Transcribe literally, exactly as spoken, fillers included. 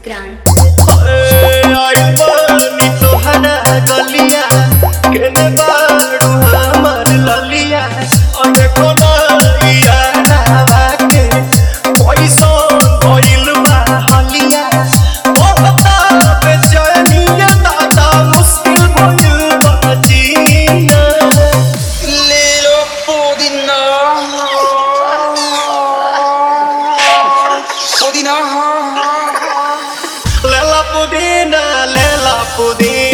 Grant. आई पानी तोहरा गलिया केने बाड़ू हमर ललिया और देखो ना यारावा के पैसा भइल बा हलिया बहुत बेचैनिया दादा मुश्किल भइल बा जीना ले लो पुदीना पुदीना लेला पुदीना लेला पुदीना